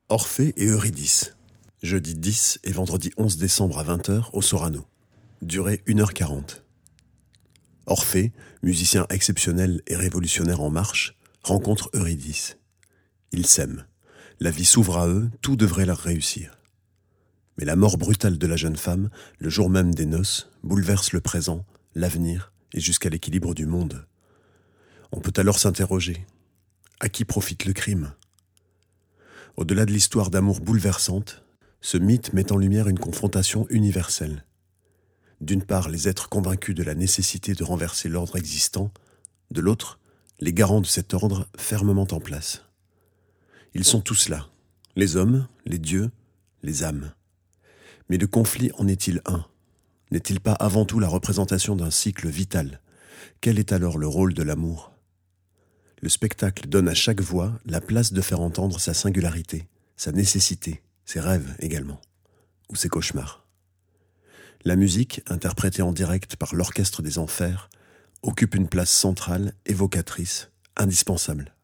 Orphée et Eurydice. Jeudi 10 et vendredi 11 décembre à 20h au Sorano. Durée 1h40. Orphée, musicien exceptionnel et révolutionnaire en marche, rencontre Eurydice. Ils s'aiment. La vie s'ouvre à eux, tout devrait leur réussir. Mais la mort brutale de la jeune femme, le jour même des noces, bouleverse le présent, l'avenir et jusqu'à l'équilibre du monde. On peut alors s'interroger. À qui profite le crime ? Au-delà de l'histoire d'amour bouleversante, ce mythe met en lumière une confrontation universelle. D'une part, les êtres convaincus de la nécessité de renverser l'ordre existant, de l'autre, les garants de cet ordre fermement en place. Ils sont tous là, les hommes, les dieux, les âmes. Mais le conflit en est-il un ? N'est-il pas avant tout la représentation d'un cycle vital ? Quel est alors le rôle de l'amour ? Le spectacle donne à chaque voix la place de faire entendre sa singularité, sa nécessité, ses rêves également, ou ses cauchemars. La musique, interprétée en direct par l'Orchestre des Enfers, occupe une place centrale, évocatrice, indispensable.